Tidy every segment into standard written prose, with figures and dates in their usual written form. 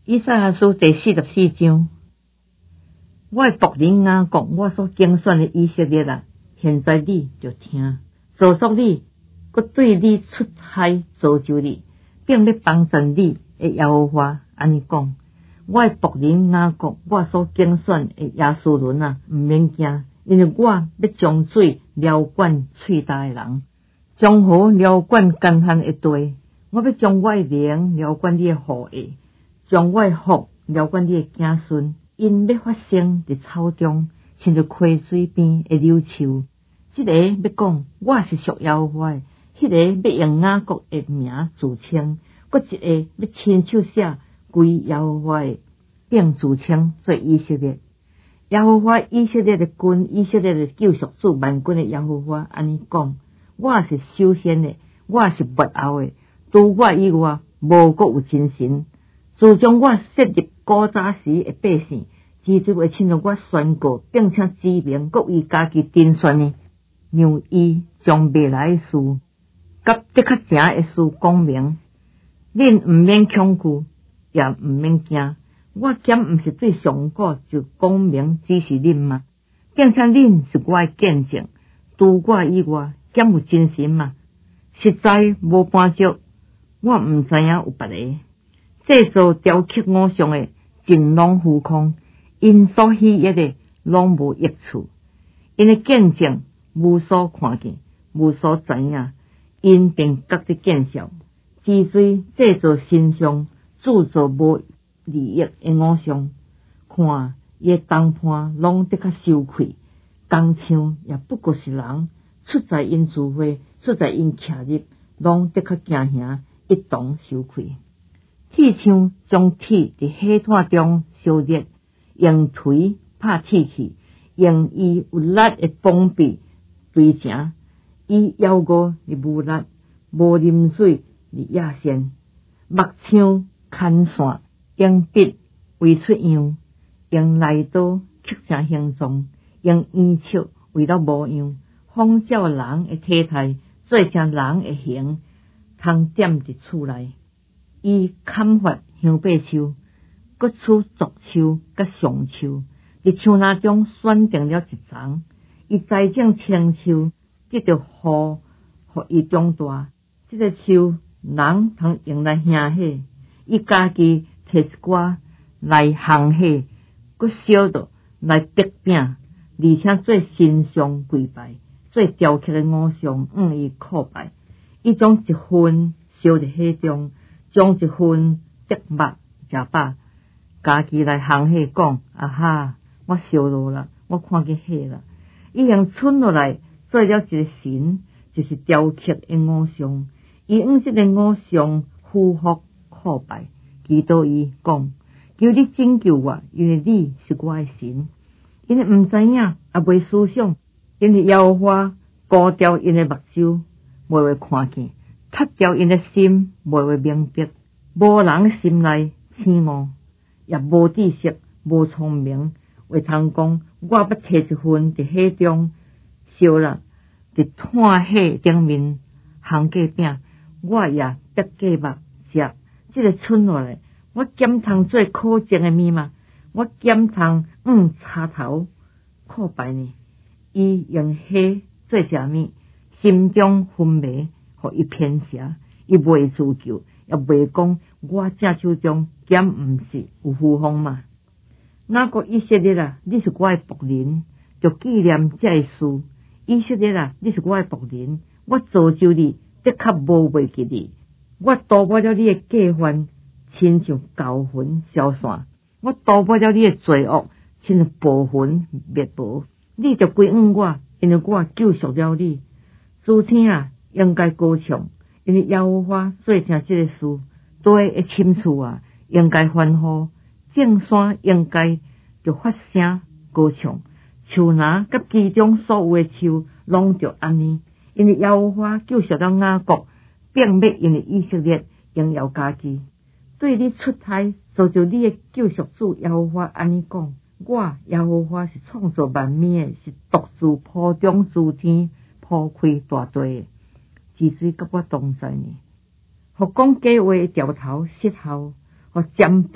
以赛亚书第44章，我的仆人雅各，我所拣选的以色列啊，现在你就听，造作你，佮对你出海造就你，并要帮助你的耶和华安尼讲。我的仆人雅各，我所拣选的亚述人啊，毋免惊，因为我要将水撩管喙焦的人，将河撩管干旱的地。我要将我的灵撩管你的后裔，将我的福撩管你的子孙。因要发生伫草中，亲像溪水边的柳树。这个要讲，我是属耶和华的；迄个要用雅各的名自称，搁一个要亲手写归耶和华的，并自称做以色列。耶和华以色列的君，以色列的救赎主，万军的耶和华安尼讲：我是首先的，我是末后的，除我以外，无搁有真神。自从我设立古早时的百姓，至最会亲像我宣告，并且指明，各为家己定选的，让伊将未来的事，甲得较正的事讲明。恁毋免恐惧，也毋免惊。我兼毋是对上古就讲明指示恁吗？并且恁是我的见证，除我以外，兼有真神吗？实在无半足，我毋知影有别个。制造雕刻偶像的尽拢虚空，因所喜悦的拢无益处，因的见证无所看见，无所知影，因并觉得见笑。之最制造形象，铸造无利益的偶像，看伊的同伴拢得较羞愧，工厂也不过是人，出在因聚会，出在因徛入，拢得较惊吓，一同羞愧。铁枪将铁伫火炭中烧热，用锤拍铁器，用伊有力的锋柄对正，伊腰鼓入无力，无啉水入野线，木枪牵线，用笔绘出样，用来刀刻成形状，用圆尺为了模样，仿照人的体态，做成人的形，通点伫厝内。伊砍伐香柏树，搁取竹树甲橡树，伫树林中选定了一丛。伊栽种青树，得到雨，互伊长大。这个树人通用来行火，伊家己摕一寡来烘火，搁烧着来逼饼，而且做神像跪拜，做雕刻的偶像伊叩拜。伊将一份烧伫火中。将一份得肉食饱，家己来烘火讲：啊哈，我烧落了，我看见火了。伊用剩落来做了一个神，就是雕刻的偶像。伊用这个偶像俯伏叩拜，祈祷伊讲：求你拯救我，因为你是我的神。因为毋知影，也未思想，因为耶和华高调因的目睭，未会看见。脱掉因的心，未会明白。无人心内醒悟，也无知识，无聪明，会通讲我要摕一份伫火中烧了，伫炭火顶面烘过饼，我也逼过目食。这个剩落来，我兼通做可憎的物嘛，我兼通插头叩拜呢。伊用火做啥物？心中昏迷。互伊偏邪，伊未自救，也未讲我正手中兼毋是有虚风嘛？哪个以色列啊？你是我的仆人，就纪念这事。以色列啊，你是我的仆人，我造就你，的确无忘记你。我度破了你的过犯，亲像高坟消散；我度破了你的罪恶，亲像暴坟灭无。你就归向我，因为我救赎了你。诸天啊！应该歌唱，因为耶和华做成这个事，地的深处啊，应该欢呼；正山应该就发声歌唱，树林甲其中所有的树，拢就安尼。因为耶和华救赎了雅各，并要因为以色列荣耀家己。对你出海造就你的救赎主耶和华安尼讲：我耶和华是创造万物的，是独自铺中诸天，铺开大地的。之水甲我同在呢，互讲假话的调头舌头，互占卜的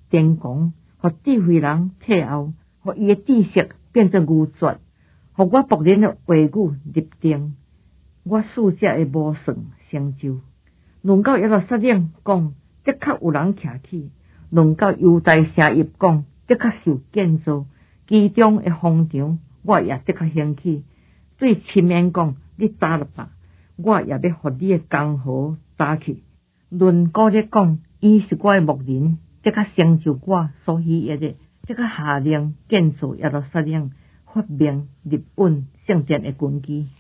电光，互智慧人退后，互伊的知识变作愚拙，互我仆人的话语入定，我使者的无算成就。论到耶路撒冷讲，的确有人徛起；论到犹大城邑讲，的确受建造。其中的方场，我也的确兴起。对深渊讲，你打了吧，我也要互你的江河打去。论古日讲，伊是我的牧人，的确成就我所喜悦的，的确下令建造耶路撒冷，发明立稳圣殿的根基。